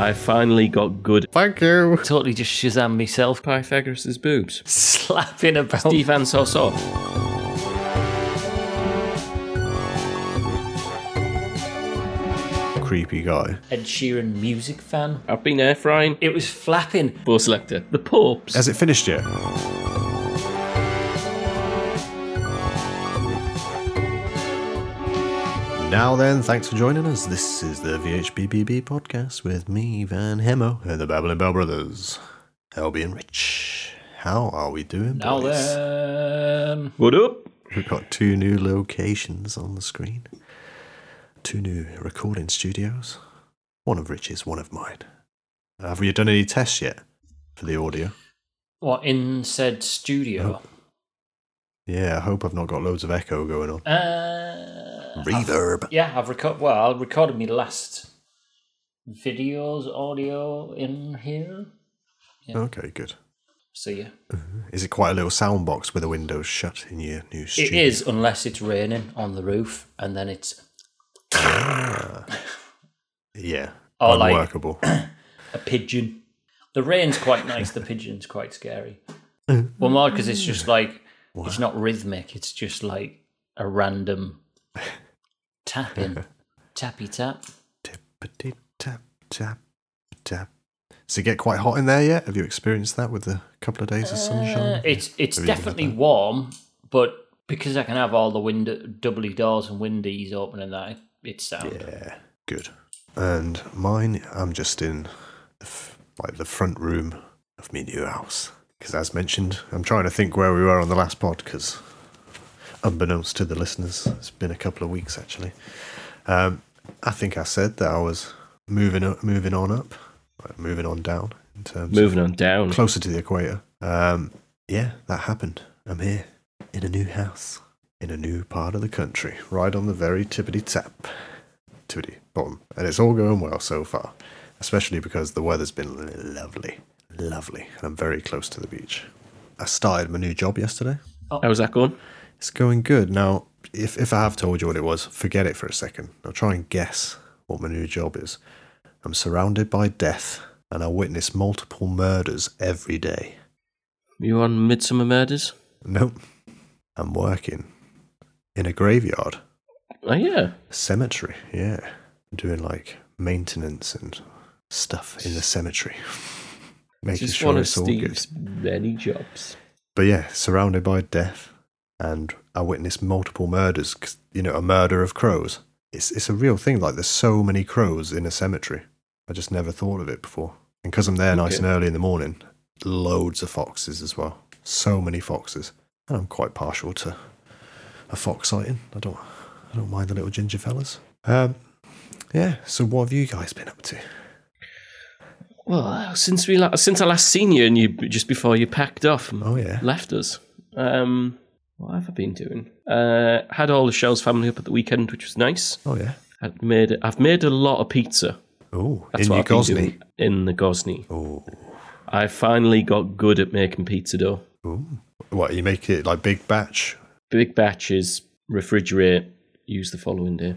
I finally got good. Thank you. Totally just Shazam myself. Pythagoras' boobs. Slapping about. Steve Van Soso. Creepy guy. Ed Sheeran music fan. I've been air frying. It was flapping. Ball selector. The Popes. Has it finished yet? Now then, thanks for joining us. This is the VHBBB podcast with me, Van Hemo, and the Babbling Bell Brothers, Elby and Rich. How are we doing, Now boys? then. What up? We've got 2 new locations on the screen. 2 new recording studios. One of Rich's, one of mine. Have you done any tests yet for the audio? What, in said studio? Yeah, I hope I've not got loads of echo going on. Reverb. I've I recorded my last videos, audio in here. Yeah. Okay, good. So yeah. Is it quite a little sound box with the windows shut in your new studio? It is, unless it's raining on the roof, and then it's... Yeah, Or unworkable. a pigeon. The rain's quite nice, the pigeon's quite scary. Well, more because it's just like, it's not rhythmic, it's just like a random tapping. Tappy tap. Tippity tap, tap, tap. Does it get quite hot in there yet? Have you experienced that with the couple of days of sunshine? It's Have you definitely had that? warm, but because I can have all the doubly doors and windies open and that, it's sound. Yeah, good. And mine, I'm just in the front room of my new house. Because as mentioned, I'm trying to think where we were on the last pod, because unbeknownst to the listeners, it's been a couple of weeks actually. I think I said that I was moving on down in terms Moving on down. closer to the equator. Yeah, that happened. I'm here in a new house in a new part of the country, right on the very tippity bottom, and it's all going well so far, especially because the weather's been lovely, and I'm very close to the beach. I started my new job yesterday. How's that going? It's going good. Now, if I have told you what it was, forget it for a second. I'll try and guess what my new job is. I'm surrounded by death, and I witness multiple murders every day. You on Midsummer Murders? Nope. I'm working in a graveyard. Oh, yeah. Cemetery, yeah. I'm doing like maintenance and stuff in the cemetery. Making Just sure one of it's all good. Steve's many jobs. But yeah, surrounded by death, and I witnessed multiple murders. 'Cause, you know, a murder of crows. It's a real thing. Like, there's so many crows in a cemetery. I just never thought of it before. And because I'm there nice and early in the morning, loads of foxes as well. So many foxes. And I'm quite partial to a fox sighting. I don't mind the little ginger fellas. Yeah. So what have you guys been up to? Well, since I last seen you, and you just before you packed off and Oh yeah. left us, what have I been doing? Had all the Shell's family up at the weekend, which was nice. Oh yeah. I've made a lot of pizza. Oh, That's in what your I've been Gosney. doing in the Gosney. Oh. I finally got good at making pizza dough. Ooh. What, you make it like big batch? Big batches, refrigerate, use the following day.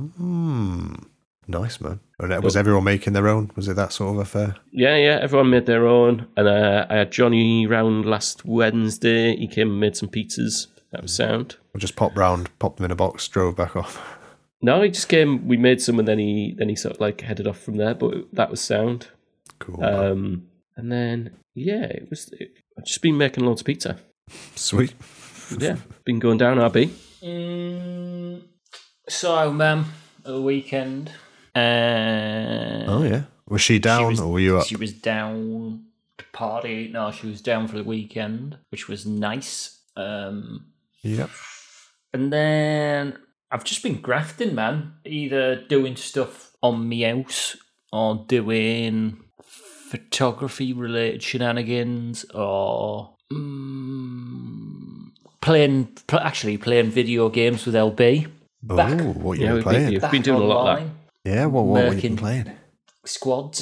Nice, man. And was everyone making their own? Was it that sort of affair? Yeah, everyone made their own. And I had Johnny round last Wednesday. He came and made some pizzas. That was sound. Or just popped round, popped them in a box, drove back off? No, he just came, we made some, and then he sort of like headed off from there, but that was sound. Cool. And then, yeah, I've just been making loads of pizza. Sweet. Yeah, been going down, RB. So, a weekend. Oh, yeah. Was she down or were you up? She was down to party. No, she was down for the weekend, which was nice. Yep. And then I've just been grafting, man. Either doing stuff on me house or doing photography-related shenanigans or playing video games with LB. Oh, what you been playing? You've been doing a lot of that. Yeah, what have you been playing? Squads.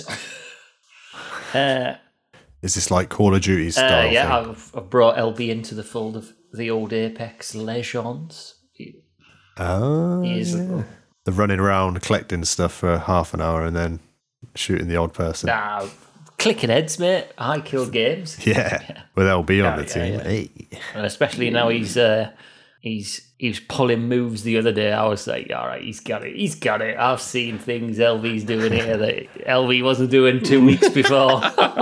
Is this like Call of Duty style Yeah, thing? I've brought LB into the fold of the old Apex Legends. Oh, Years yeah. ago. The running around collecting stuff for half an hour and then shooting the odd person. Nah, clicking heads, mate. High kill games. Yeah, with LB on the team. yeah. Hey. And especially now he was pulling moves the other day. I was like, all right, he's got it. I've seen things LV's doing here that LV wasn't doing 2 weeks before.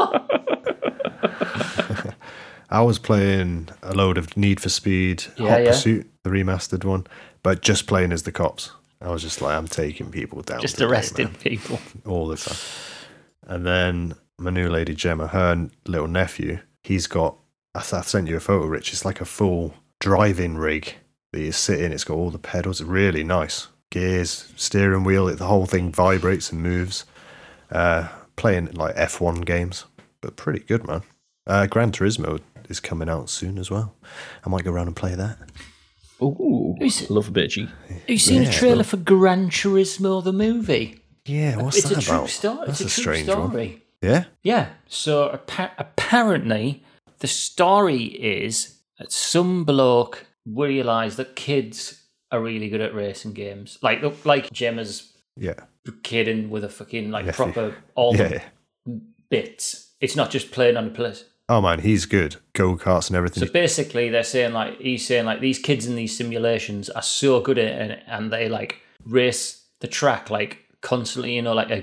I was playing a load of Need for Speed, Hot Pursuit, the remastered one, but just playing as the cops. I was just like, I'm taking people down. Just arresting people. All the time. And then my new lady Gemma, her little nephew, he's got, I sent you a photo, Rich, it's like a full driving rig that you sit in. It's got all the pedals, really nice. Gears, steering wheel, the whole thing vibrates and moves. Playing like F1 games, but pretty good, man. Gran Turismo is coming out soon as well. I might go around and play that. Ooh, love a bit of G. Have you seen a trailer for Gran Turismo, the movie? Yeah, what's It's that a true about? story. That's It's a true strange story. one. Yeah? Yeah. So apparently, the story is that some bloke realised that kids are really good at racing games. Like Gemma's kid in with a fucking proper all the bits. It's not just playing on the place. Oh man, he's good. Go-karts and everything. So basically, he's saying these kids in these simulations are so good at it, and they race the track constantly.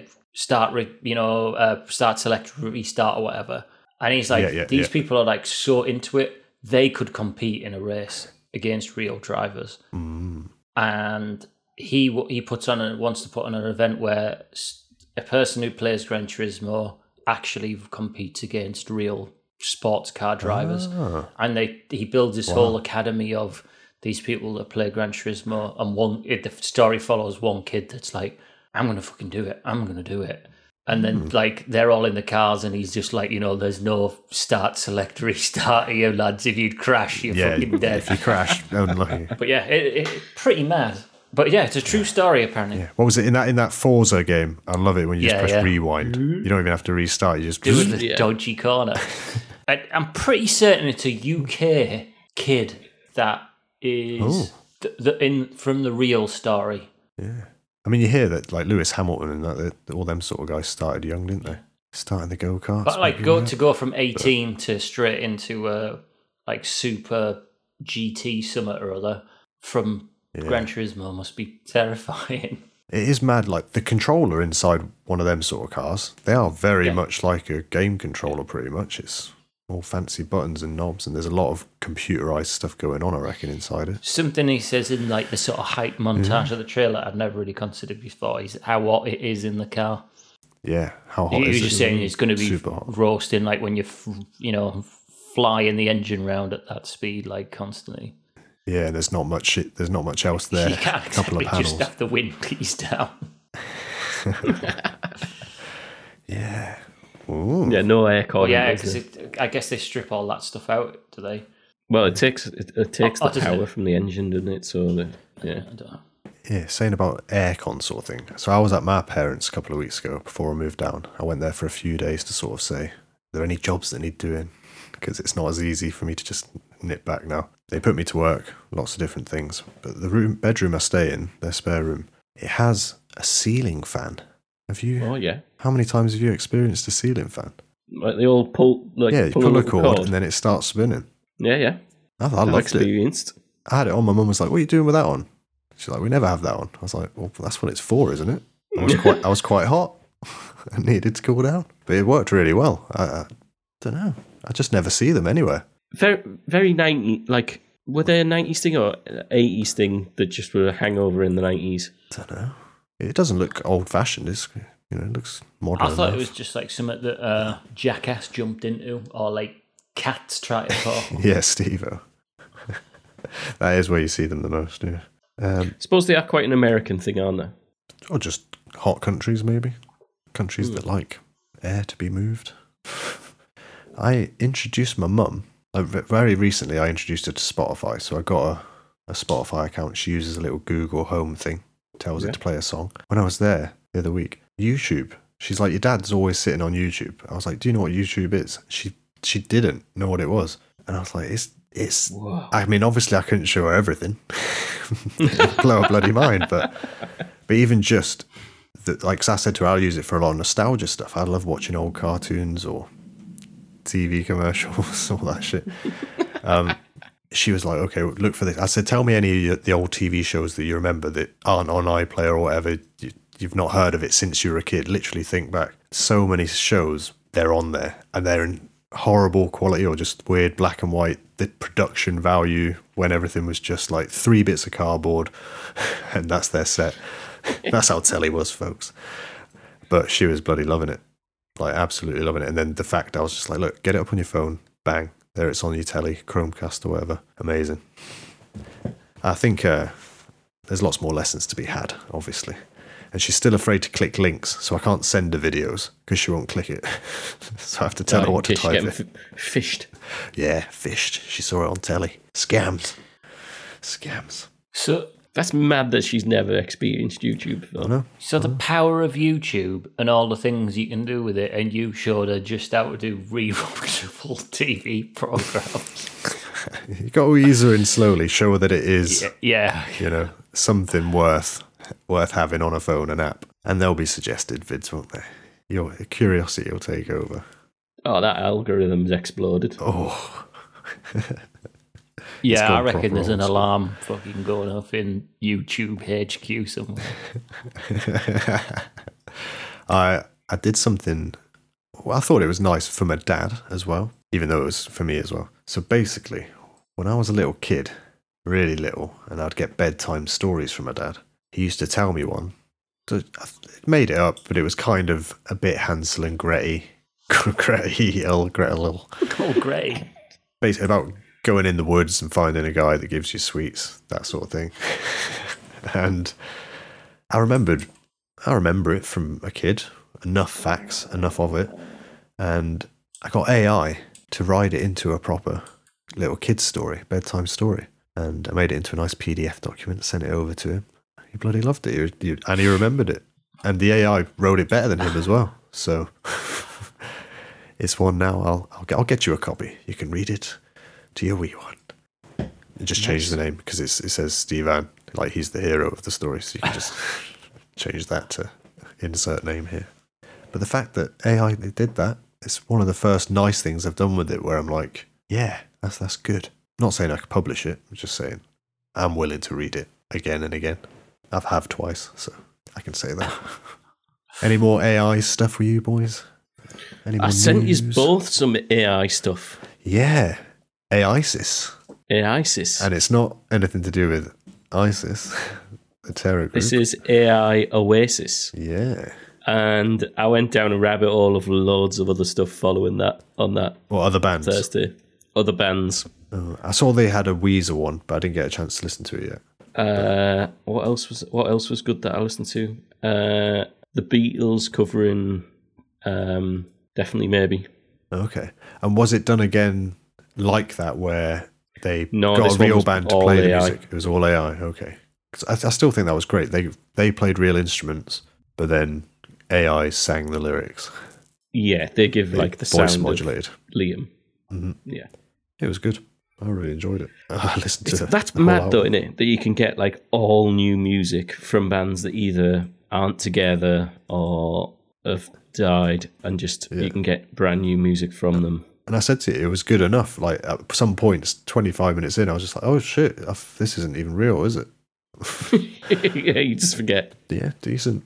Start, select, restart, or whatever. And he's like, these people are so into it, they could compete in a race against real drivers. And he wants to put on an event where a person who plays Gran Turismo actually competes against real sports car drivers. And he builds this whole academy of these people that play Gran Turismo, and the story follows one kid that's like, I'm gonna fucking do it, and then they're all in the cars, and he's just there's no start, select, restart here, lads. If you'd crash, you're fucking dead. If you crash, unlucky. But yeah, it pretty mad. But yeah, it's a true story apparently. Yeah. What was it in that Forza game? I love it when you just press rewind. You don't even have to restart. You just do the dodgy corner. I'm pretty certain it's a UK kid that is from the real story. Yeah. I mean, you hear that Lewis Hamilton and that all them sort of guys started young, didn't they? Starting the go-karts. But to go from 18 to straight into a super GT summit or other from Gran Turismo must be terrifying. It is mad. The controller inside one of them sort of cars, they are very much like a game controller, pretty much. It's all fancy buttons and knobs, and there's a lot of computerized stuff going on, I reckon, inside it. Something he says in the sort of hype montage of the trailer I'd never really considered before is how hot it is in the car. Yeah, how hot he is was it? just saying it's going to be super hot. Roasting when you flying the engine round at that speed constantly. Yeah, and there's not much else there. You can't a couple of panels. just have the wind piece down. Yeah. Ooh. Yeah, no aircon. Yeah, because I guess they strip all that stuff out, do they? Well, it takes the power from the engine, doesn't it? So I don't know. Yeah, saying about aircon sort of thing. So I was at my parents' a couple of weeks ago before I moved down. I went there for a few days to sort of say, are there any jobs that need doing? Because it's not as easy for me to just nip back now. They put me to work, lots of different things. But the bedroom I stay in, their spare room, it has a ceiling fan. Have you? Oh yeah. How many times have you experienced a ceiling fan? They all pull you pull a cord and then it starts spinning. Yeah. I loved experienced. it. I had it on. My mum was like, "What are you doing with that on?" She's like, "We never have that on." I was like, "Well, that's what it's for, isn't it?" I was quite hot. I needed to cool down, but it worked really well. I don't know. I just never see them anywhere. Very, very 90. Were they a 90s thing or 80s thing that just were a hangover in the 90s? I don't know. It doesn't look old-fashioned. It looks modern. I thought enough. it was just something that Jackass jumped into, or cats try to pull. Yeah, Steve-O. That is where you see them the most, yeah. I suppose they are quite an American thing, aren't they? Or just hot countries, maybe. Countries that like air to be moved. I introduced my mum. Very recently, I introduced her to Spotify. So I got a Spotify account. She uses a little Google Home thing. Tells it to play a song. When I was there the other week, YouTube. She's like, your dad's always sitting on YouTube. I was like, do you know what YouTube is? She didn't know what it was. And I was like, it's Whoa. I mean, obviously I couldn't show her everything. Blow her bloody mind. But even just like 'cause I said to her, I'll use it for a lot of nostalgia stuff. I love watching old cartoons or TV commercials, all that shit. She was like, okay, look for this. I said, tell me any of the old TV shows that you remember that aren't on iPlayer or whatever. You've not heard of it since you were a kid. Literally think back. So many shows, they're on there and they're in horrible quality or just weird black and white. The production value when everything was just like 3 bits of cardboard and that's their set. That's how telly was, folks. But she was bloody loving it. Like absolutely loving it. And then the fact I was just like, look, get it up on your phone. Bang. There it's on your telly, Chromecast or whatever. Amazing. I think there's lots more lessons to be had, obviously. And she's still afraid to click links, so I can't send her videos because she won't click it. So I have to tell her what to type in. Fished. Yeah, fished. She saw it on telly. Scams. So That's mad that she's never experienced YouTube before. I know. So the power of YouTube and all the things you can do with it, and you showed her just how to do rewatchable TV programs. You got to ease her in slowly, show her that it is, Yeah. something worth having on a phone, an app. And there'll be suggested vids, won't there? Your curiosity will take over. Oh, that algorithm's exploded. Oh. Yeah, I gone reckon there's an proper alarm fucking going off in YouTube HQ somewhere. I did something. Well, I thought it was nice for my dad as well, even though it was for me as well. So basically, when I was a little kid, really little, and I'd get bedtime stories from my dad, he used to tell me one. So I made it up, but it was kind of a bit Hansel and Gretel. Gretel. Oh, great. Basically about going in the woods and finding a guy that gives you sweets, that sort of thing. And I remember it from a kid, enough facts, enough of it. And I got AI to write it into a proper little kid's story, bedtime story. And I made it into a nice PDF document, sent it over to him. He bloody loved it. And he remembered it. And the AI wrote it better than him as well. So it's one now. I'll get you a copy. You can read it to your wee one. And just change the name because it says Steve Ann, like he's the hero of the story. So you can just change that to insert name here. But the fact that AI did that, it's one of the first nice things I've done with it where I'm like, yeah, that's good. I'm not saying I could publish it. I'm just saying I'm willing to read it again and again. I've twice, so I can say that. Any more AI stuff for you boys? Any more I sent news? you both some AI stuff. Yeah. AISIS. AISIS. And it's not anything to do with ISIS, the terror group. This is AI Oasis. Yeah. And I went down a rabbit hole of loads of other stuff following that on that What other bands? Thursday. Other bands. I saw they had a Weezer one, but I didn't get a chance to listen to it yet. What else was good that I listened to? The Beatles covering Definitely Maybe. Okay. And was it done again like that where they No, got this a one real was band to all play the AI. music? It was all AI, okay. 'Cause I still think that was great. They played real instruments, but then AI sang the lyrics. Yeah, they give like the voice sound modulated. of Liam. Mm-hmm. Yeah. It was good. I really enjoyed it. I listened to That's the whole mad though, album. isn't it? That you can get like all new music from bands that either aren't together or have died, and just you can get brand new music from them. And I said to you, it was good enough. Like at some points, 25 minutes in, I was just like, oh shit, this isn't even real, is it? Yeah, you just forget. Yeah, decent.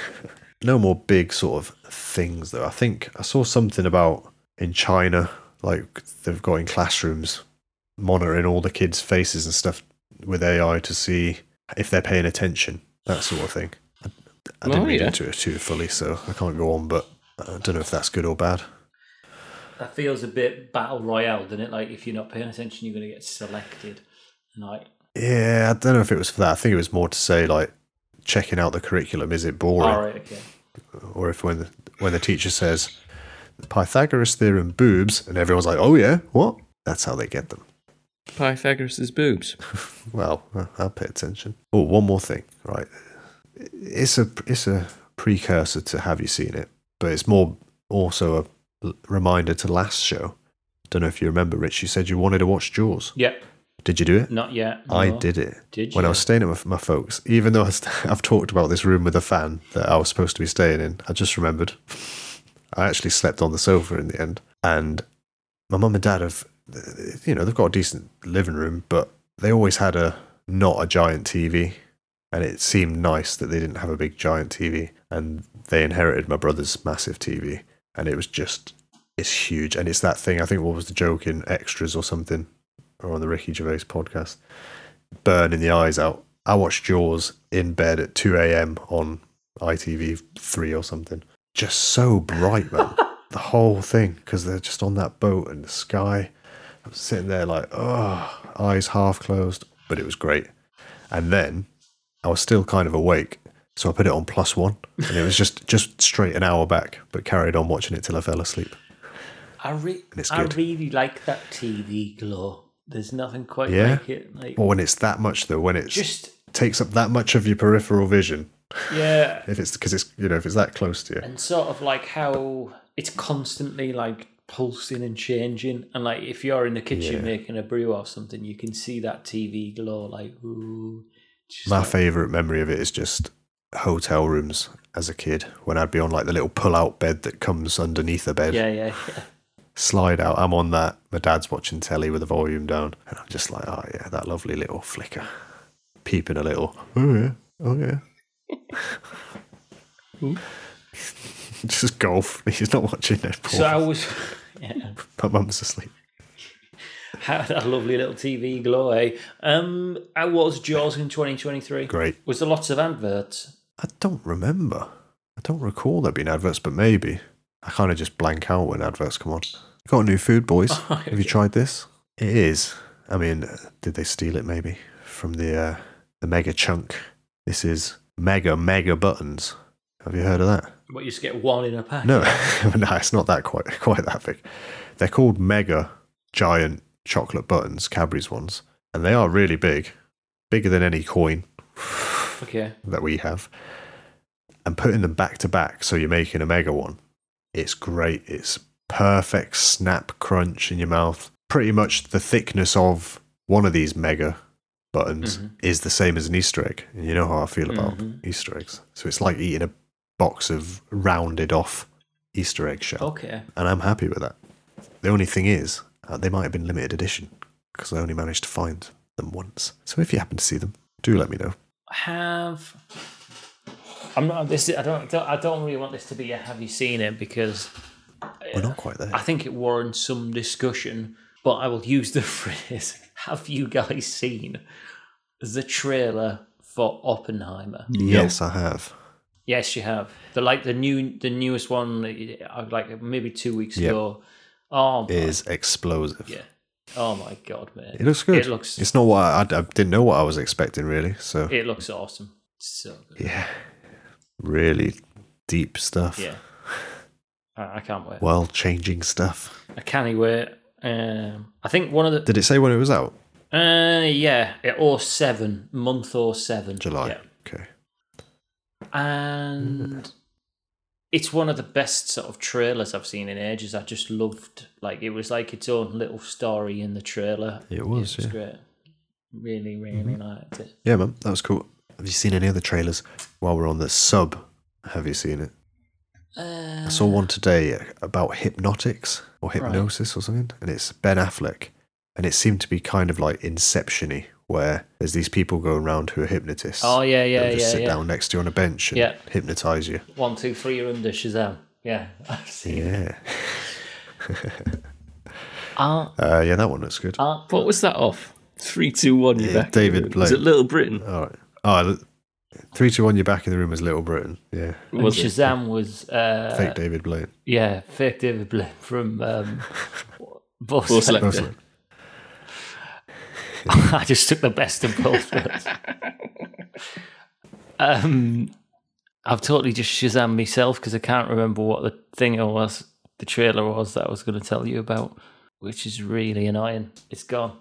No more big sort of things though. I think I saw something about in China, like they've got in classrooms monitoring all the kids' faces and stuff with AI to see if they're paying attention, that sort of thing. I didn't read into it too fully, so I can't go on, but I don't know if that's good or bad. That feels a bit battle royale, doesn't it? Like if you're not paying attention, you're going to get selected. Like, Yeah, I don't know if it was for that. I think it was more to say like checking out the curriculum. Is it boring? all right, okay. Or if when the teacher says Pythagoras theorem boobs, and everyone's like, oh yeah, what? That's how they get them. Pythagoras' boobs. Well, I'll pay attention. Oh, one more thing, right? It's a precursor to Have You Seen It, but it's more also a reminder to last show. Don't know if you remember, Rich. You said you wanted to watch Jaws. Yep. Did you do it? Not yet. I no. did it. Did When I you? was staying at my folks, even though I've talked about this room with a fan that I was supposed to be staying in, I just remembered I actually slept on the sofa in the end. And my mum and dad have, they've got a decent living room, but they always had not a giant TV. And it seemed nice that they didn't have a big giant TV. And they inherited my brother's massive TV. And it was it's huge. And it's that thing, I think, what was the joke in Extras or something, or on the Ricky Gervais podcast, burning the eyes out. I watched Jaws in bed at 2 a.m. on ITV3 or something. Just so bright, man. The whole thing, because they're just on that boat and the sky. I was sitting there like, eyes half closed, but it was great. And then I was still kind of awake, so I put it on +1, and it was just straight an hour back, but carried on watching it till I fell asleep. I it's good. really like that TV glow. There's nothing quite like it. Like, well, when it's that much though, when it just takes up that much of your peripheral vision. Yeah. If it's because it's if it's that close to you. And sort of like how it's constantly like pulsing and changing, and like if you're in the kitchen making a brew or something, you can see that TV glow. Like, ooh. My favourite memory of it is just hotel rooms as a kid when I'd be on like the little pull-out bed that comes underneath the bed. Yeah. Slide out. I'm on that. My dad's watching telly with the volume down, and I'm just like, oh yeah, that lovely little flicker, peeping a little. Oh yeah. Just golf. He's not watching it. So I was. My mum's asleep. Had a lovely little TV glow, eh? I was Jaws in 2023. Great. Was there lots of adverts? I don't remember. I don't recall there being adverts, but maybe. I kind of just blank out when adverts come on. Got a new food, boys. Have you tried this? It is. I mean, did they steal it maybe from the Mega Chunk? This is Mega Buttons. Have you heard of that? What, you just get one in a pack? No, no, it's not that quite that big. They're called Mega Giant Chocolate Buttons, Cadbury's ones, and they are really big, bigger than any coin that we have. And putting them back to back, so you're making a mega one. It's great. It's perfect snap crunch in your mouth. Pretty much the thickness of one of these mega buttons is the same as an Easter egg. And you know how I feel about Easter eggs. So it's like eating a box of rounded off Easter egg shell. Okay. And I'm happy with that. The only thing is, they might have been limited edition because I only managed to find them once. So if you happen to see them, do let me know. I'm not. I don't really want this to be a have you seen it, because we're not quite there. I think it warrants some discussion, but I will use the phrase: have you guys seen the trailer for Oppenheimer? Yes, I have. Yes, you have. The newest one, like maybe 2 weeks ago. Oh, is explosive. Yeah. Oh my god, man! It looks good. It looks. It's not what I didn't know what I was expecting really. So it looks awesome. So good. Yeah. Really deep stuff. Yeah. I can't wait. World-changing stuff. I can't wait. I think one of the... Did it say when it was out? Yeah. 07. Month 07. July. Yeah. Okay. And it's one of the best sort of trailers I've seen in ages. I just loved... Like, it was like its own little story in the trailer. It was, It was great. Really, really liked it. Yeah, man. That was cool. Have you seen any other trailers while we're on the sub? Have you seen it? I saw one today about hypnotics or hypnosis or something, and it's Ben Affleck, and it seemed to be kind of like Inception-y, where there's these people going around who are hypnotists. Oh, yeah. They'll just sit down next to you on a bench and hypnotise you. 1, 2, 3, you're under Shazam. Yeah, I've seen it. Yeah, that one looks good. What was that off? 3, 2, 1, you're back. David Blaine. Was it Little Britain? All right. Oh, 3, 2, 1, you're back in the room as Little Britain. Yeah. And Shazam was... fake David Blaine. Yeah, fake David Blaine from Boss Selector. I just took the best of both worlds. I've totally just Shazam myself because I can't remember what the thing was, the trailer was that I was going to tell you about, which is really annoying. It's gone.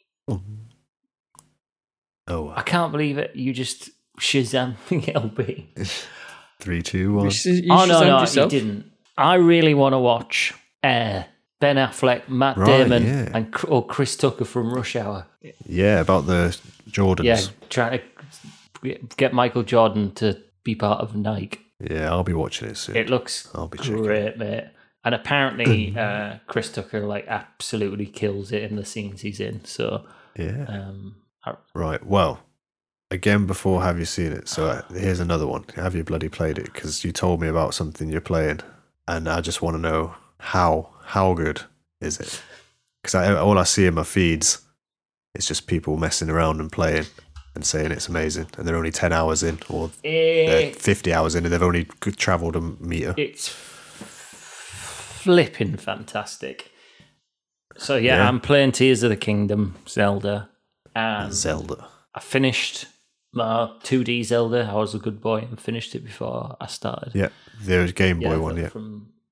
Oh. I can't believe it. You just Shazam LB. 3, 2, 1. No, you didn't. I really want to watch Air, Ben Affleck, Matt Damon, and Chris Tucker from Rush Hour. Yeah, about the Jordans. Yeah, trying to get Michael Jordan to be part of Nike. Yeah, I'll be watching it soon. It looks great, mate. And apparently, Chris Tucker like absolutely kills it in the scenes he's in. So yeah. Right. Well, again, before have you seen it? So here's another one. Have you bloody played it? Because you told me about something you're playing, and I just want to know how good is it? Because all I see in my feeds, it's just people messing around and playing and saying it's amazing, and they're only 10 hours in, or they're 50 hours in, and they've only travelled a meter. It's flipping fantastic. So yeah, I'm playing Tears of the Kingdom, Zelda. And I finished my 2D Zelda. I was a good boy and finished it before I started. Yeah, the Game Boy one, yeah.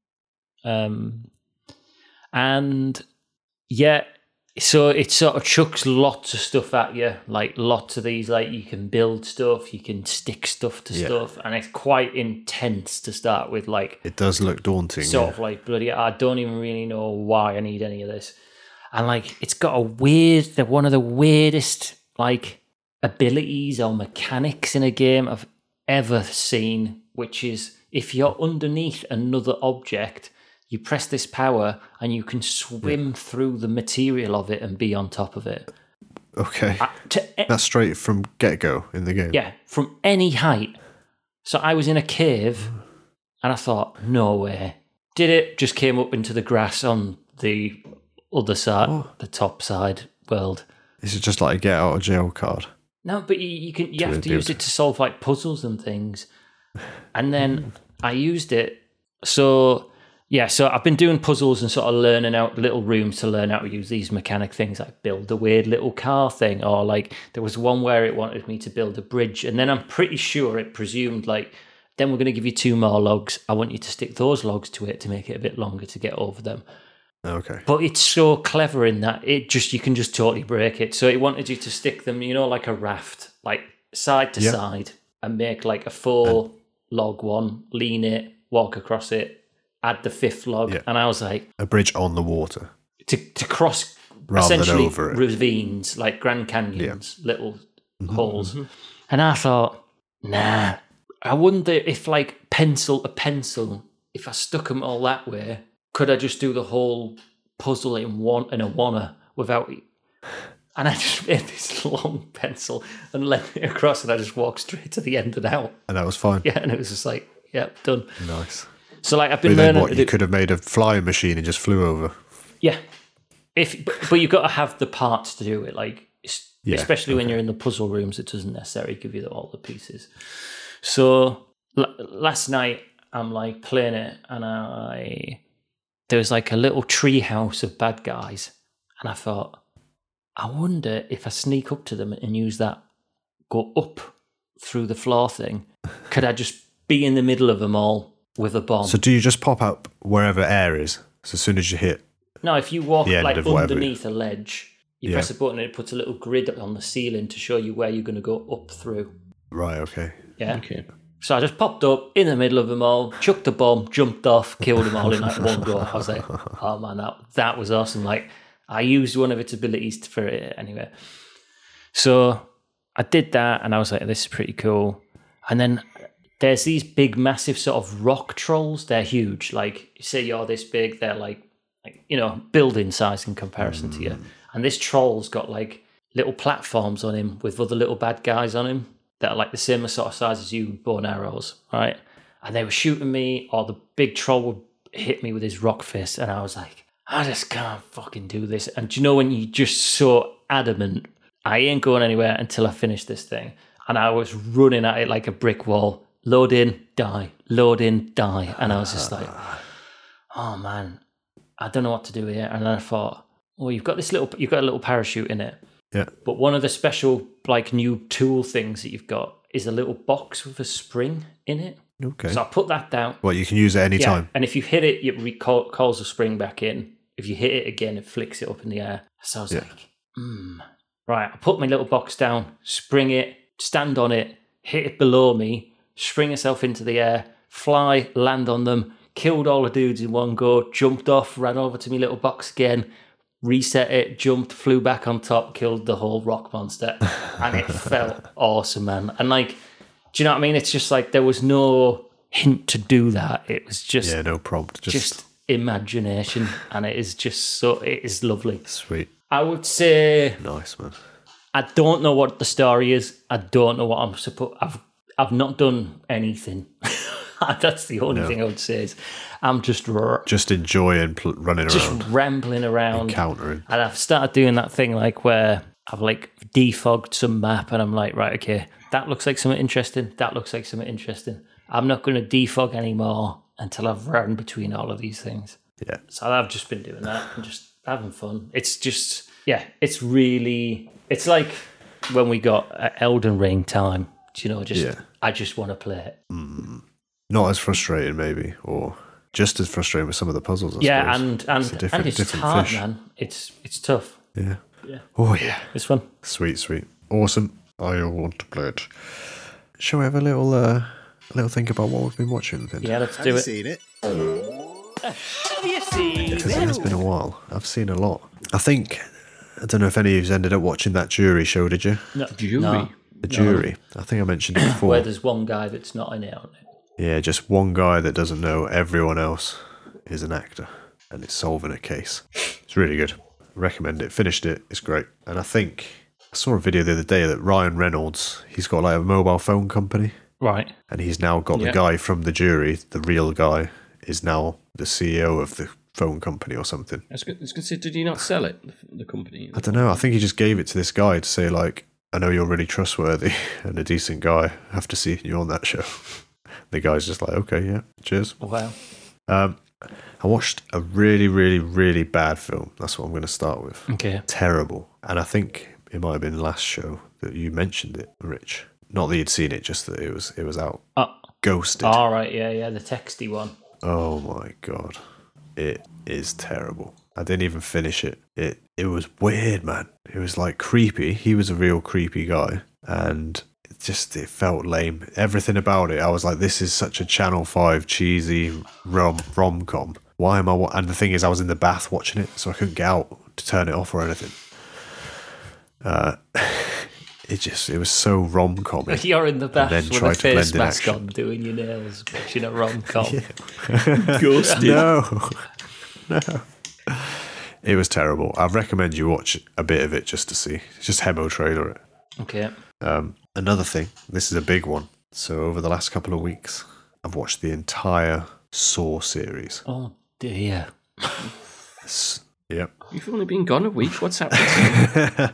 And yeah, so it sort of chucks lots of stuff at you, like lots of these, like you can build stuff, you can stick stuff to stuff, and it's quite intense to start with. Like it does look daunting. Sort of like bloody, I don't even really know why I need any of this. And like it's got one of the weirdest like abilities or mechanics in a game I've ever seen, which is if you're underneath another object, you press this power and you can swim through the material of it and be on top of it. Okay. That's straight from get-go in the game. Yeah, from any height. So I was in a cave and I thought, no way. Did it, just came up into the grass on the other side, the top side world. Is it just like a get out of jail card? No, but you have to use it to solve like puzzles and things. And then I used it. So I've been doing puzzles and sort of learning out little rooms to learn how to use these mechanic things, like build a weird little car thing, or like there was one where it wanted me to build a bridge, and then I'm pretty sure it presumed like, then we're going to give you 2 more logs. I want you to stick those logs to it to make it a bit longer to get over them. Okay. But it's so clever in that you can just totally break it. So it wanted you to stick them, like a raft, like side to side, and make like a 4 log one, lean it, walk across it, add the 5th log, and I was like, a bridge on the water to cross rather essentially than over it. Ravines, like Grand Canyons, little holes. And I thought, nah, I wonder if like a pencil, if I stuck them all that way, could I just do the whole puzzle in a oneer without it? And I just made this long pencil and led it across, and I just walked straight to the end and out. And that was fine. Yeah, and it was just like, yeah, done. Nice. So like I've been learning. You could have made a flying machine and just flew over. Yeah, but you've got to have the parts to do it. Like especially when you're in the puzzle rooms, it doesn't necessarily give you all the pieces. So last night I'm like playing it, and there was like a little tree house of bad guys, and I thought, I wonder if I sneak up to them and use that, go up through the floor thing, could I just be in the middle of them all with a bomb? So do you just pop up wherever air is? So as soon as you hit... No, if you walk like underneath a ledge, you press a button and it puts a little grid on the ceiling to show you where you're going to go up through. Right, okay. Yeah. Okay. So I just popped up in the middle of them all, chucked the bomb, jumped off, killed them all in like one go. I was like, oh man, that was awesome. Like I used one of its abilities for it anyway. So I did that, and I was like, this is pretty cool. And then there's these big, massive sort of rock trolls. They're huge. Like say you're this big, they're like building size in comparison to you. And this troll's got like little platforms on him with other little bad guys on him that are like the same sort of size as you, bow and arrows, right? And they were shooting me, or the big troll would hit me with his rock fist, and I was like, I just can't fucking do this. And do you know when you're just so adamant, I ain't going anywhere until I finish this thing? And I was running at it like a brick wall, load in, die, load in, die. And I was just like, oh man, I don't know what to do here. And then I thought, well, you've got a little parachute in it. Yeah. But one of the special like new tool things that you've got is a little box with a spring in it. Okay. So I put that down. Well, you can use it any time. And if you hit it, it calls the spring back in. If you hit it again, it flicks it up in the air. So I was like, Right, I put my little box down, spring it, stand on it, hit it below me, spring yourself into the air, fly, land on them, killed all the dudes in one go, jumped off, ran over to my little box again, reset it, jumped, flew back on top, killed the whole rock monster. And it felt awesome, man. And like, do you know what I mean? It's just like there was no hint to do that. It was just... Yeah, no prompt. Just imagination. And it is lovely. Sweet. I would say... Nice, man. I don't know what the story is. I don't know what I'm supposed... I've not done anything. That's the only thing I would say is I'm just enjoying running around. Just rambling around. Encountering. And I've started doing that thing like where I've like defogged some map and I'm like, right, okay, that looks like something interesting. That looks like something interesting. I'm not going to defog anymore until I've run between all of these things. Yeah. So I've just been doing that and just having fun. It's just, it's really, it's like when we got Elden Ring time, I just want to play it. Not as frustrating, maybe, or just as frustrating with some of the puzzles. I suppose. And it's hard, man. It's tough. Yeah. Oh yeah. It's fun. Sweet. Awesome. I want to play it. Shall we have a little think about what we've been watching then? Yeah, let's do it. Seen it? Have you seen Because it has been a while. I've seen a lot. I don't know if any of you ended up watching that Jury show, did you? No. Jury? No. The Jury. I think I mentioned it before. Where there's one guy that's not in it, aren't there? Yeah, just one guy that doesn't know everyone else is an actor and it's solving a case. It's really good. Recommend it. Finished it. It's great. And I think I saw a video the other day that Ryan Reynolds, he's got like a mobile phone company. Right. And he's now got the guy from the Jury, the real guy, is now the CEO of the phone company or something. I was going to say, did he not sell it, the company? I don't know. I think he just gave it to this guy to say like, I know you're really trustworthy and a decent guy. I have to see you on that show. The guy's just like, okay, yeah, cheers. Wow. I watched a really, really, really bad film. That's what I'm going to start with. Okay. Terrible. And I think it might have been last show that you mentioned it, Rich. Not that you'd seen it, just that it was out. Ghosted. All right, yeah, the texty one. Oh my God. It is terrible. I didn't even finish it. It was weird, man. It was like creepy. He was a real creepy guy. And it felt lame. Everything about it, I was like, this is such a Channel 5 cheesy rom-com. Why am I... And the thing is, I was in the bath watching it, so I couldn't get out to turn it off or anything. It was so rom-com. You're in the bath with a face mask on, doing your nails, watching a rom-com. Ghosted. No. It was terrible. I recommend you watch a bit of it just to see. Just Hemo trailer it. Okay. Another thing, this is a big one. So over the last couple of weeks, I've watched the entire Saw series. Oh dear. Yep. You've only been gone a week. What's happened?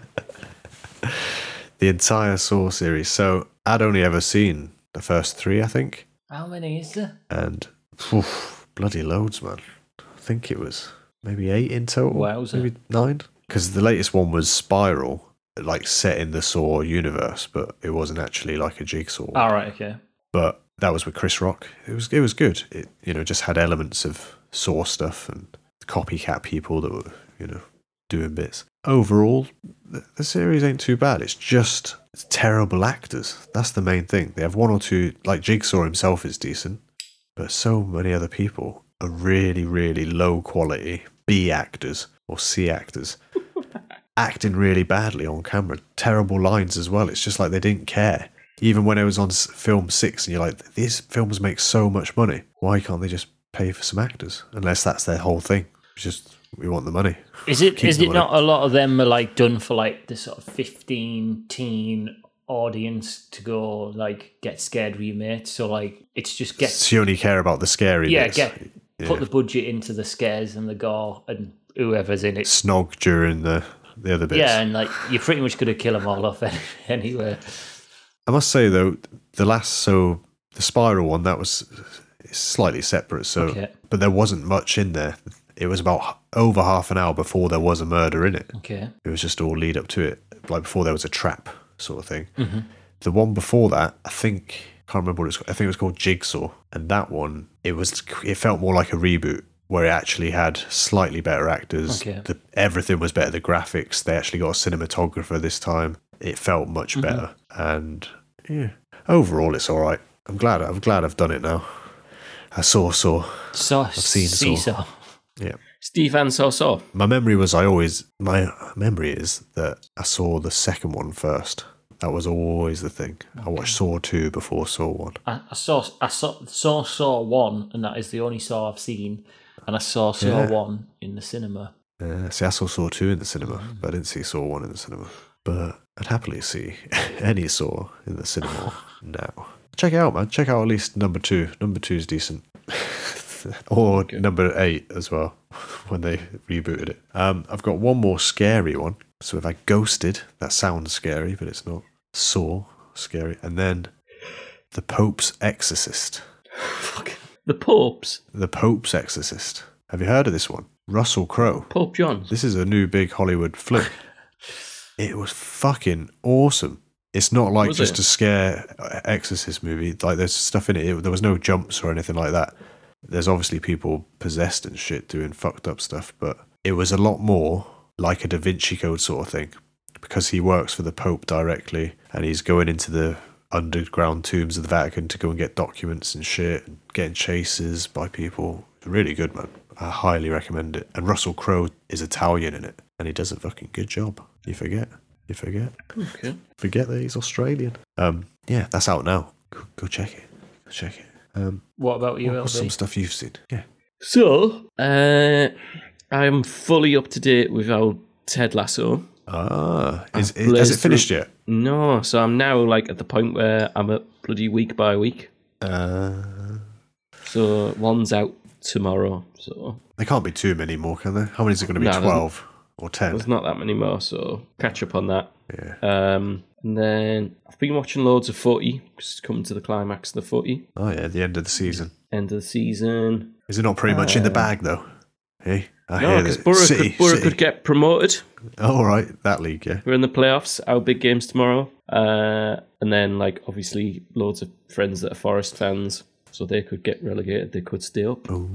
The entire Saw series. So I'd only ever seen the first 3, I think. How many is there? And bloody loads, man. I think it was maybe 8 in total. Wowza. Maybe 9. Because the latest one was Spiral, like set in the Saw universe, but it wasn't actually like a Jigsaw. All right, okay. But that was with Chris Rock. It was good. It just had elements of Saw stuff and copycat people that were doing bits. Overall, the series ain't too bad. It's terrible actors. That's the main thing. They have 1 or 2, like Jigsaw himself is decent, but so many other people are really, really low quality B actors or C actors. Acting really badly on camera. Terrible lines as well. It's just like they didn't care. Even when it was on film 6 and you're like, these films make so much money. Why can't they just pay for some actors? Unless that's their whole thing. It's just, we want the money. Is it not a lot of them are like done for like the sort of 15 teen audience to go like get scared with your mates? So like it's just So you only care about the scary bits. Put the budget into the scares and the gore and whoever's in it. Snog during the other bits. Yeah, and like you pretty much could have killed them all off anyway. I must say though, the Spiral one, that was slightly separate. But there wasn't much in there. It was about over half an hour before there was a murder in it. Okay. It was just all lead up to it, like before there was a trap sort of thing. Mm-hmm. The one before that, I can't remember what it's called. I think it was called Jigsaw, and that one it felt more like a reboot where it actually had slightly better actors. Okay. Everything was better. The graphics, they actually got a cinematographer this time. It felt much better, and yeah, overall it's all right. I'm glad I've done it now. I saw Saw. I've seen Saw. Seesaw. Yeah. Steve-Ann Saw. My memory is that I saw the second one first. That was always the thing. I watched Saw 2 before Saw 1. I saw Saw 1, and that is the only Saw I've seen. And I saw Saw 1 in the cinema. See, I saw Saw 2 in the cinema, but I didn't see Saw 1 in the cinema. But I'd happily see any Saw in the cinema now. Check it out, man. Check out at least number 2. Number 2 is decent. Or number 8 as well, when they rebooted it. I've got one more scary one. So if I Ghosted, that sounds scary, but it's not. Saw, scary. And then The Pope's Exorcist. The Pope's? The Pope's Exorcist. Have you heard of this one? Russell Crowe. Pope John. This is a new big Hollywood flick. It was fucking awesome. It's not like just a scare exorcist movie. Like, there's stuff in it. There was no jumps or anything like that. There's obviously people possessed and shit doing fucked up stuff, but it was a lot more like a Da Vinci Code sort of thing, because he works for the Pope directly, and he's going into the underground tombs of the Vatican to go and get documents and shit, and getting chases by people. It's really good, man. I highly recommend it. And Russell Crowe is Italian in it, and he does a fucking good job. You forget. Okay. Forget that he's Australian. Yeah, that's out now. Go check it. What about you, What's LB? some stuff you've seen? Yeah. So, I'm fully up to date with our Ted Lasso. Has it finished yet? No, so I'm now like at the point where I'm at bloody week by week. So one's out tomorrow. So there can't be too many more, can there? How many is it going to be? 12 or 10? There's not that many more, so catch up on that. Yeah. And then I've been watching loads of footy because it's coming to the climax of the footy. Oh yeah, the end of the season. End of the season. Is it not pretty much in the bag though? Hey, no, because Borough could get promoted. Oh right, that league, yeah. We're in the playoffs. Our big game's tomorrow. And then like obviously loads of friends that are Forest fans, so they could get relegated. They could stay up. Oh.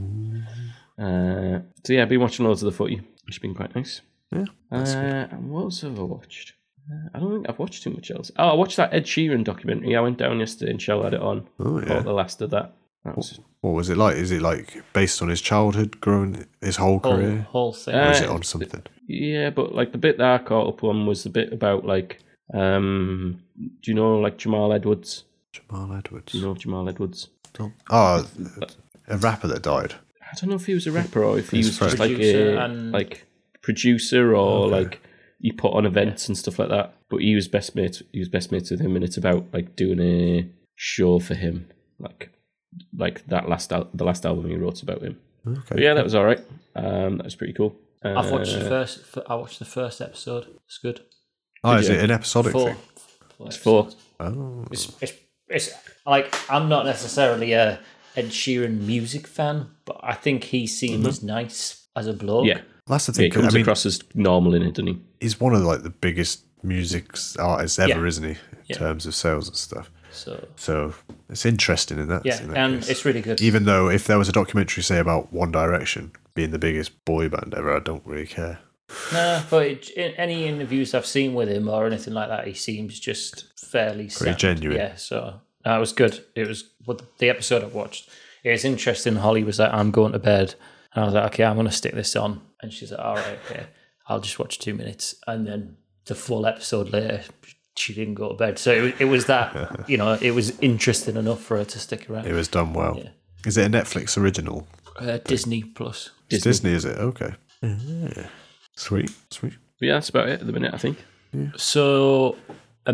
So yeah, I've been watching loads of the footy, which has been quite nice. Yeah. And what else have I watched? I don't think I've watched too much else. Oh, I watched that Ed Sheeran documentary. I went down yesterday and Shell had it on. Oh, yeah. Caught the last of that. What was it like? Is it like based on his childhood, growing his whole career? Whole thing. Or is it on something? Yeah, but like the bit that I caught up on was the bit about like, do you know like Jamal Edwards? Jamal Edwards. Do you know Jamal Edwards? Oh, a rapper that died. I don't know if he was a rapper or if he was just like Producer a and- producer or like he put on events and stuff like that. But he was best mates. He was best mates with him, and it's about like doing a show for him, like the last album he wrote about him. Okay. But yeah, that was all right. That was pretty cool. I've watched the first. I watched the first episode. It's good. Oh, is it an episodic thing? It's 4. Oh. It's like I'm not necessarily a Ed Sheeran music fan, but I think he seems nice as a bloke. Yeah, That's the yeah, thing. he comes across as normal in it, doesn't he? He's one of like the biggest music artists ever, Yeah. isn't he? In terms of sales and stuff. So it's interesting in that. yeah, in that and case. it's really good. Even though if there was a documentary, say about One Direction being the biggest boy band ever, I don't really care. No, but in any interviews I've seen with him or anything like that, he seems just fairly sound. genuine. Yeah, so it was good. It was the episode I watched. It was interesting. Holly was like, "I'm going to bed," and I was like, "Okay, I'm going to stick this on." And she's like, "All right, okay, I'll just watch 2 minutes." And then the full episode later, she didn't go to bed. So it was that, it was interesting enough for her to stick around. It was done well. Yeah. Is it a Netflix original? Disney Plus. It's Disney, is it? Okay. Yeah. Sweet. But yeah, that's about it at the minute, I think. So, a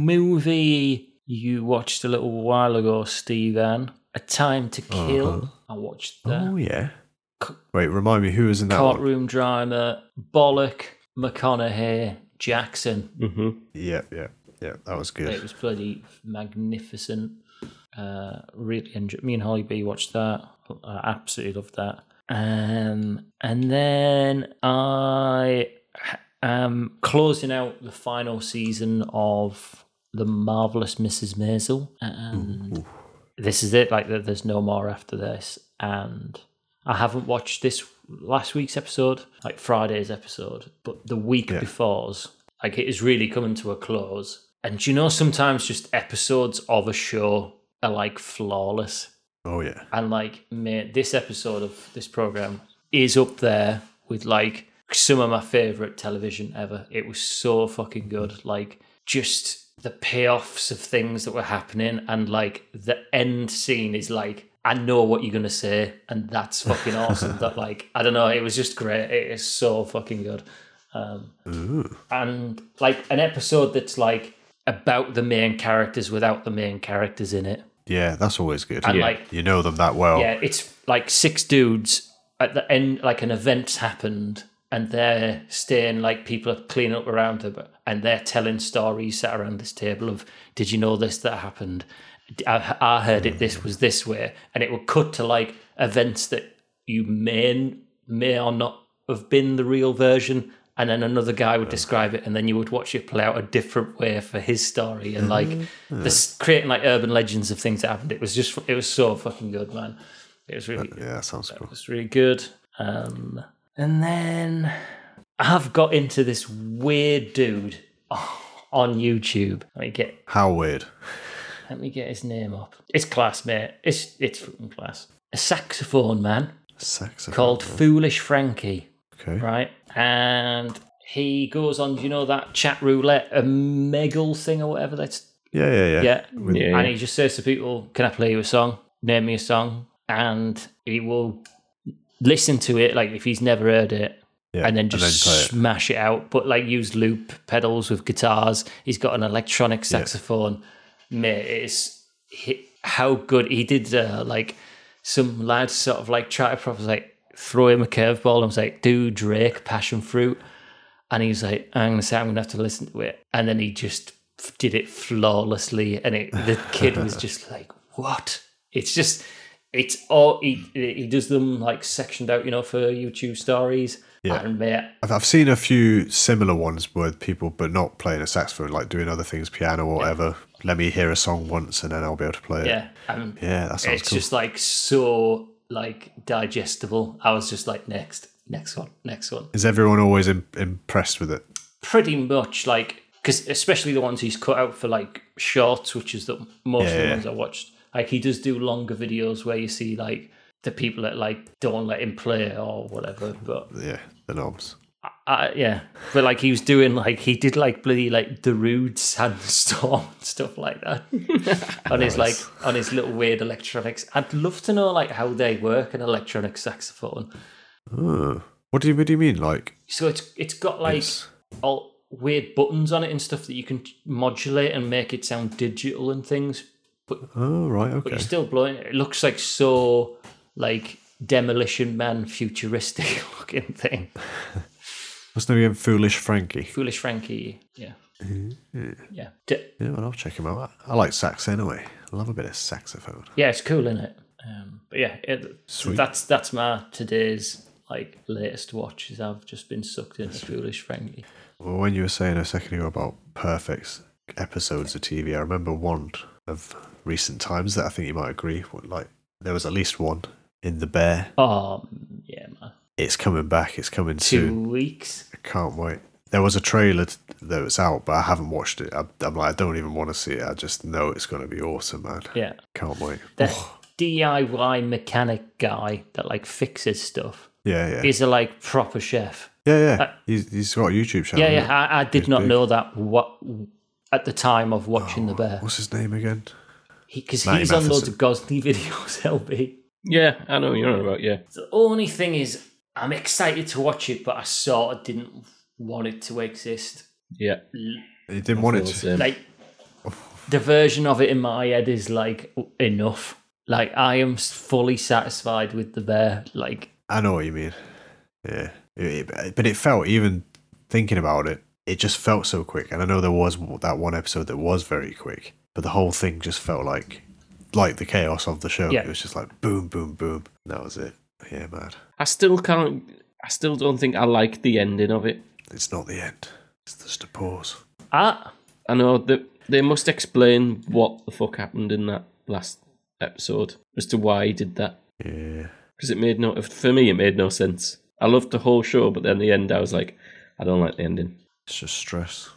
movie you watched a little while ago, Stephen, A Time to Kill. I watched that. Oh, yeah. Wait, remind me, who was in that Courtroom drama, Bollock, McConaughey, Jackson. Mm-hmm. Yeah, that was good. It was bloody magnificent. Really enjoyed. Me and Holly B watched that. I absolutely loved that. And then I am closing out the final season of The Marvelous Mrs. Maisel, and this is it. Like, there's no more after this. And I haven't watched this last week's episode, like Friday's episode, but the week before's. Like, it is really coming to a close. And sometimes just episodes of a show are like flawless. Oh yeah. And like, mate, this episode of this program is up there with like some of my favorite television ever. It was so fucking good. Like, just the payoffs of things that were happening, and like the end scene is like, I know what you're gonna say, and that's fucking awesome. That like, I don't know, it was just great. It is so fucking good. And like an episode that's like about the main characters without the main characters in it. Yeah, that's always good. And yeah. like, You know them that well. yeah, it's like 6 dudes at the end, like an event's happened, and they're staying, like people are cleaning up around them, and they're telling stories sat around this table of, did you know this that happened? I heard it, this was this way. And it will cut to like events that you may or not have been the real version. And then another guy would describe it, and then you would watch it play out a different way for his story. And like this, creating like urban legends of things that happened. It was so fucking good, man. It was really good. Yeah, that sounds cool. It was really good. And then I've got into this weird dude on YouTube. How weird. Let me get his name up. It's class, mate. It's fucking class. A saxophone man called Foolish Frankie. Okay. Right? And he goes on, you know, that chat roulette, a Megal thing or whatever that's... Yeah. And he just says to people, can I play you a song? Name me a song. And he will listen to it, like if he's never heard it, and then just smash it out. But like use loop pedals with guitars. He's got an electronic saxophone. Mate, it's how good. He did like some lads sort of like try to probably like throw him a curveball and was like, do Drake Passion Fruit. And he's like, I'm going to have to listen to it. And then he just did it flawlessly. And the kid was just like, what? It's all, he does them like sectioned out, you know, for YouTube stories. Yeah. And mate, I've seen a few similar ones where people, but not playing a saxophone, like doing other things, piano or whatever. Let me hear a song once and then I'll be able to play it. Yeah. That sounds cool. It's just like so like digestible. I was just like, next one. Is everyone always impressed with it? Pretty much, like, because especially the ones he's cut out for like shorts, which is most of the ones I watched. Like he does do longer videos where you see like the people that like don't let him play or whatever. But yeah, the knobs. But like he was doing like he did like bloody like Darude Sandstorm and stuff like that on his like on his little weird electronics. I'd love to know like how they work an electronic saxophone. What do you mean? Like, so it's got like all weird buttons on it and stuff that you can modulate and make it sound digital and things. But but you're still blowing it. It looks like so like Demolition Man futuristic looking thing. What's the name again? Foolish Frankie. Foolish Frankie, yeah. Yeah. Well, I'll check him out. I like sax anyway. I love a bit of saxophone. Yeah, it's cool, isn't it? But yeah, Sweet. That's my today's like latest watch. Is I've just been sucked into Foolish Frankie. Well, when you were saying a second ago about perfect episodes of TV, I remember one of recent times that I think you might agree. Like there was at least one in The Bear. Oh yeah, man. It's coming back. It's coming soon. 2 weeks. I can't wait. There was a trailer that was out, but I haven't watched it. I'm like, I don't even want to see it. I just know it's going to be awesome, man. Yeah. Can't wait. The DIY mechanic guy that like fixes stuff. Yeah. He's a like proper chef. Yeah. He's got a YouTube channel. Yeah. I did not know that at the time of watching The Bear. What's his name again? Because he's on loads of Gosney videos, LB. Yeah, I know what you're on about, yeah. The only thing is, I'm excited to watch it, but I sort of didn't want it to exist. Yeah. You didn't want it to. Like, the version of it in my head is like enough. Like, I am fully satisfied with The Bear. Like, I know what you mean. Yeah. But it felt, even thinking about it, it just felt so quick. And I know there was that one episode that was very quick, but the whole thing just felt like the chaos of the show. Yeah. It was just like boom, boom, boom. And that was it. Yeah, mad. I still don't think I like the ending of it. It's not the end. It's just a pause. I know that they must explain what the fuck happened in that last episode as to why he did that. Yeah. Because for me, it made no sense. I loved the whole show, but then the end, I was like, I don't like the ending. It's just stress.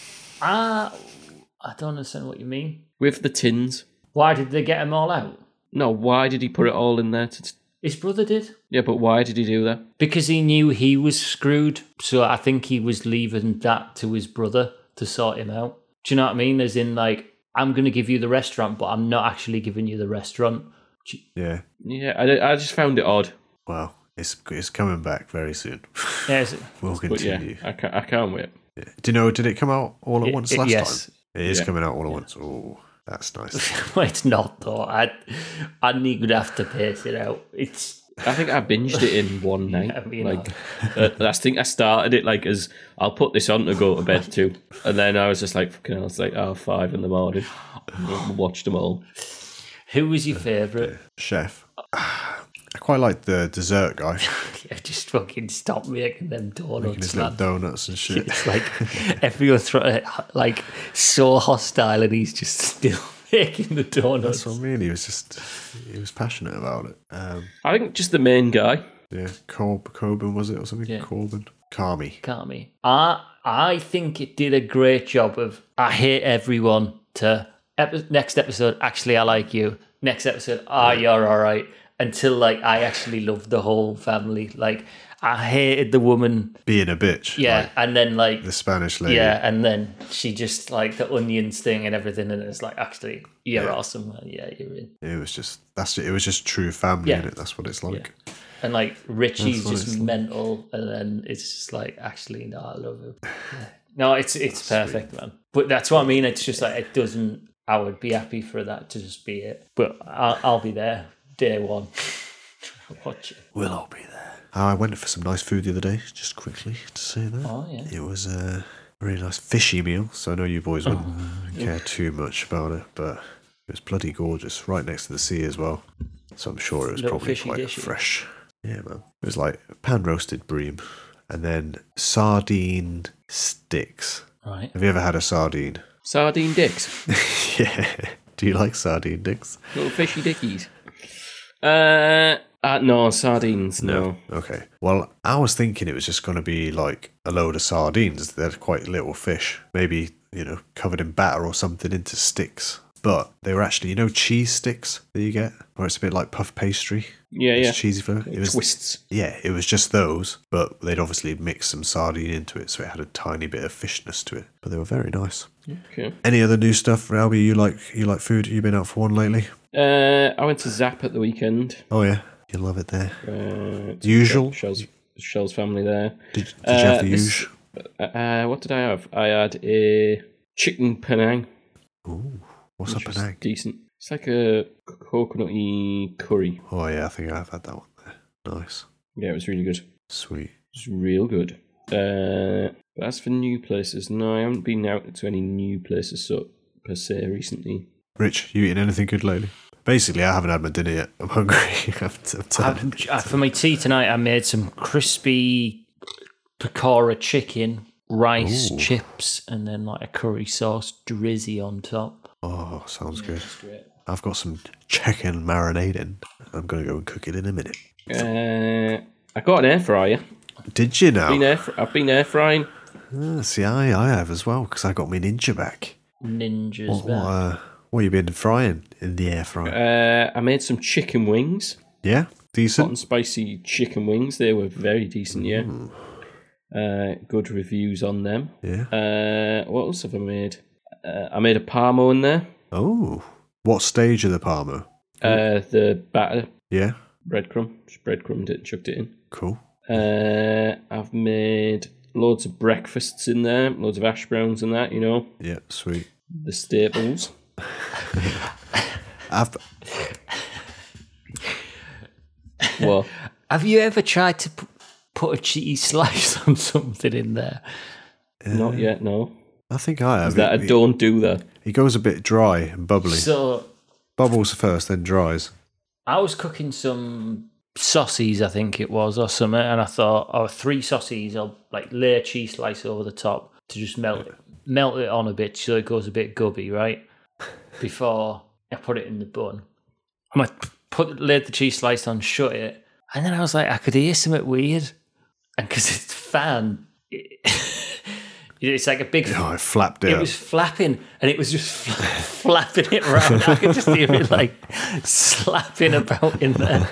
I don't understand what you mean. With the tins. Why did they get them all out? No, why did he put it all in there? His brother did. Yeah, but why did he do that? Because he knew he was screwed. So I think he was leaving that to his brother to sort him out. Do you know what I mean? As in, like, I'm going to give you the restaurant, but I'm not actually giving you the restaurant. Yeah. Yeah, I just found it odd. Well, it's coming back very soon. Yeah, We'll But continue. yeah, I can't wait. Yeah. Do you know, did it come out all at once last yes. time? It is Yeah. coming out all at once. Oh, that's nice. Well, it's not, though. I need to have to pace it out. It's... I think I binged it in one night. I mean, like, I think I started it like as I'll put this on to go to bed too, and then I was just like, fucking hell, it's like 5 in the morning. Watched them all. Who was your favourite? Chef. I quite like the dessert guy. Yeah, just fucking stop making them Making donuts, his little man. donuts and shit. It's like everyone's like so hostile, and he's just still making the donuts. That's what I mean. He was passionate about it. I think just the main guy. Yeah, Corbin was it or something? Yeah. Corbin. Carmy. I think it did a great job of I hate everyone to next episode, actually I like you. Next episode, you're all right. Until like I actually loved the whole family. Like I hated the woman Being a bitch. yeah, like and then like the Spanish lady. yeah, and then she just like the onions thing and everything, and it's like actually you're awesome. Yeah, you're in. It was just true family, Yeah. innit? That's what it's like. And like Richie's That's what just it's like. mental, and then it's just like actually no, I love him. Yeah. No, it's perfect, man. But that's what I mean. It's just like it doesn't. I would be happy for that to just be it, but I'll be there day one. Watch it. We'll all be there. I went for some nice food the other day, just quickly to say that. Oh yeah. It was a really nice fishy meal, so I know you boys wouldn't care too much about it, but it was bloody gorgeous, right next to the sea as well. So I'm sure it was Little probably fishy quite dishy. fresh. Yeah, man. It was like pan roasted bream and then sardine sticks. Right. Have you ever had a sardine? Sardine dicks. Yeah. Do you like sardine dicks? Little fishy dickies. No, sardines, no. Okay. Well, I was thinking it was just going to be like a load of sardines. They're quite little fish. Maybe, covered in batter or something into sticks. But they were actually, cheese sticks that you get? Where it's a bit like puff pastry. Yeah, It's yeah. cheesy flavor. It was, Twists. yeah, it was just those. But they'd obviously mixed some sardine into it. So it had a tiny bit of fishness to it. But they were very nice. Okay. Any other new stuff, Albie? You like food? You been out for one lately? I went to Zap at the weekend. Oh, yeah. You love it there. The Usual? Shell's family there. Did you have the this- usual? What did I have? I had a chicken Penang. Ooh. What's which up, was Penang? decent. It's like a coconutty curry. Oh, yeah, I think I've had that one there. Nice. Yeah, it was really good. Sweet. It was real good. But as for new places, no, I haven't been out to any new places per se recently. Rich, you eating anything good lately? Basically, I haven't had my dinner yet. I'm hungry. For my tea tonight, I made some crispy pakora chicken, rice, Ooh. chips, and then like a curry sauce drizzy on top. Oh, sounds good. It's great. I've got some chicken marinade. I'm going to go and cook it in a minute. I got an air fryer. Did you now? I've been air frying. See, I have as well, because I got my Ninja back. Ninjas back. What you been frying in the air fryer? I made some chicken wings. Yeah? Hot Decent? and spicy chicken wings. They were very decent, yeah. Good reviews on them. Yeah. What else have I made? I made a parmo in there. Oh. What stage of the Parmo? The batter, Yeah? breadcrumb. Just breadcrumbed it and chucked it in. Cool. I've made loads of breakfasts in there, loads of hash browns and that, Yeah, sweet. the staples. Well, Have you ever tried to put a cheese slice on something in there? not yet, no. I think I have. Is that I don't do that. He goes a bit dry and bubbly. So Bubbles first, then dries. I was cooking some saucies, I think it was, or something, and I thought, 3 saucies, I'll like lay a cheese slice over the top to just melt it on a bit so it goes a bit gubby, right? Before I put it in the bun. I laid the cheese slice on, shut it, and then I was like, I could hear something weird. And because it's fan, It's like a big. Oh, it flapped out. It was flapping, and it was just flapping it around. I could just hear it like slapping about in there.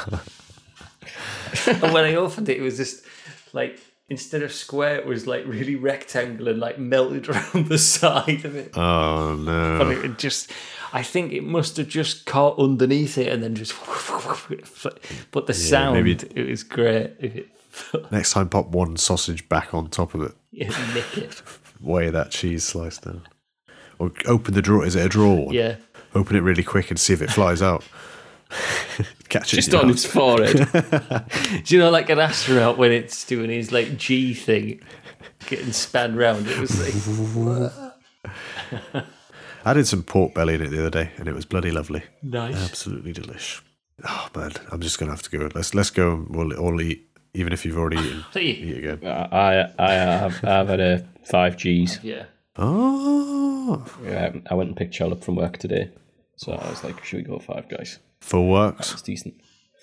And when I opened it, it was just like, instead of square, it was like really rectangular and like melted around the side of it. Oh no! But it just, I think it must have just caught underneath it and then just. But the sound, it was great. Next time, pop one sausage back on top of it. Yeah, nick it. Weigh that cheese slice down. Or open the drawer. Is it a drawer? Yeah. Open it really quick and see if it flies out. Catch it Just on its forehead. Do you know, like an astronaut when it's doing his like G thing, getting spun round? It was like. I did some pork belly in it the other day, and it was bloody lovely. Nice. Absolutely delish. Oh man, I'm just gonna have to go. Let's go. And we'll all eat. Even if you've already eaten, eat again. I've had a 5Gs. Yeah. Oh. Yeah, I went and picked Charlotte up from work today, so I was like, "Should we go 5 Guys?" Full works. It's decent.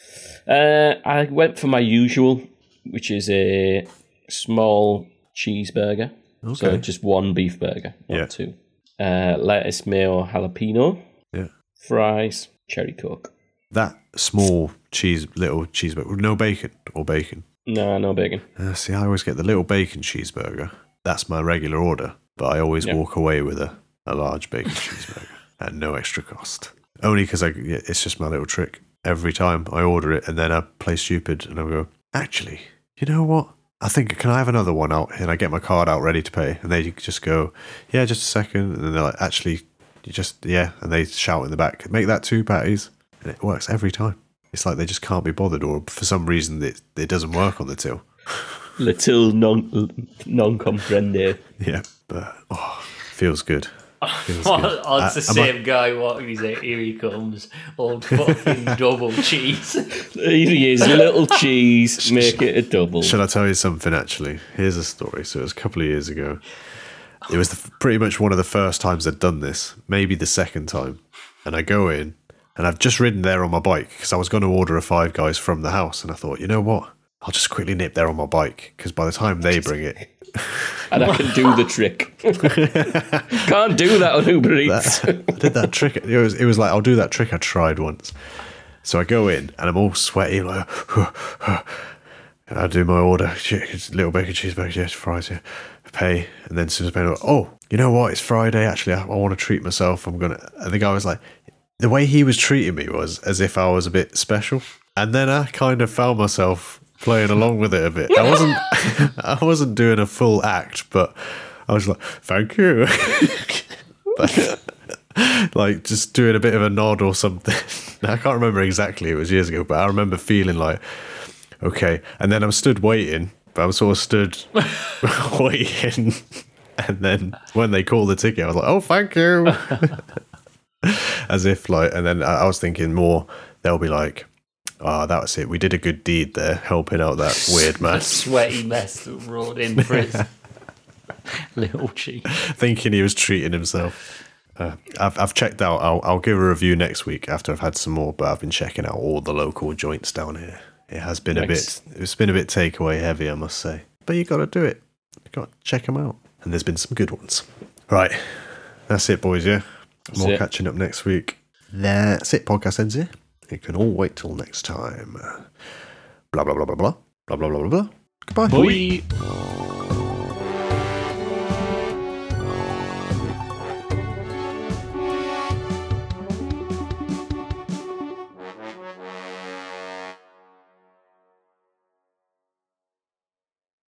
I went for my usual, which is a small cheeseburger. Okay. So just one beef burger, not two. Lettuce, mayo, jalapeno. Yeah. Fries, cherry coke. That small little cheeseburger, no bacon or bacon. No bacon. See, I always get the little bacon cheeseburger. That's my regular order, but I always walk away with a large bacon cheeseburger at no extra cost. Only because it's just my little trick. Every time I order it, and then I play stupid, and I go, actually, you know what? I think, can I have another one out? And I get my card out ready to pay, and they just go, yeah, just a second. And then they're like, actually, and they shout in the back, make that 2 patties. And it works every time. It's like they just can't be bothered, or for some reason it doesn't work on the till. Little non comprende. Yeah, but feels good. Feels good. It's the same guy walking. He's like, here he comes, old fucking double cheese. Here he is, little cheese, make it a double. Shall I tell you something? Actually, here's a story. So it was a couple of years ago. It was pretty much one of the first times I'd done this, maybe the second time, and I go in. And I've just ridden there on my bike because I was going to order a 5 Guys from the house. And I thought, you know what? I'll just quickly nip there on my bike because by the time they bring it... And I can do the trick. Can't do that on Uber Eats. I did that trick. It was like, I'll do that trick I tried once. So I go in and I'm all sweaty. Like, and I do my order. Little bacon cheeseburger, fries, I pay. And then as soon as I pay, oh, you know what? It's Friday. Actually, I want to treat myself. And the guy was like... The way he was treating me was as if I was a bit special. And then I kind of found myself playing along with it a bit. I wasn't doing a full act, but I was like, thank you. But, like just doing a bit of a nod or something. I can't remember exactly, it was years ago, but I remember feeling like, okay. And then I'm stood waiting, but I'm sort of stood waiting. And then when they called the ticket, I was like, oh, thank you. As if like, and then I was thinking more, they'll be like, oh, that was it. We did a good deed there, helping out that weird man. A sweaty mess that rolled in for his little cheek. Thinking he was treating himself. I've checked out, I'll give a review next week after I've had some more, but I've been checking out all the local joints down here. It has been it's been a bit takeaway heavy, I must say. But you got to do it. You got to check them out. And there's been some good ones. Right. That's it, boys, yeah? More catching up next week. That's it. Podcast ends here. You can all wait till next time. Blah, blah, blah, blah, blah. Blah, blah, blah, blah, blah. Goodbye. Bye.